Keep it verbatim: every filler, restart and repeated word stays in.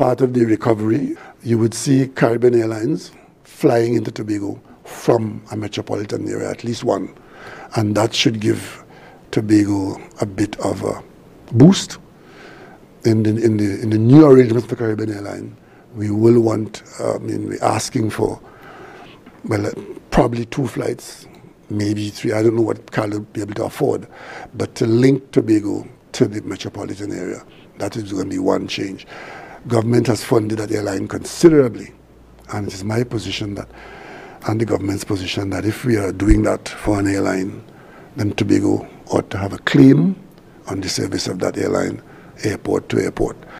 part of the recovery, you would see Caribbean Airlines flying into Tobago from a metropolitan area, at least one. And that should give Tobago a bit of a boost. In the, in the, in the new arrangements for Caribbean Airlines, we will want, uh, I mean, we're asking for, well, uh, probably two flights, maybe three. I don't know what Carl will be able to afford, but to link Tobago to the metropolitan area, that is going to be one change. Government has funded that airline considerably, and it is my position that, and the government's position, that if we are doing that for an airline, then Tobago ought to have a claim on the service of that airline, airport to airport.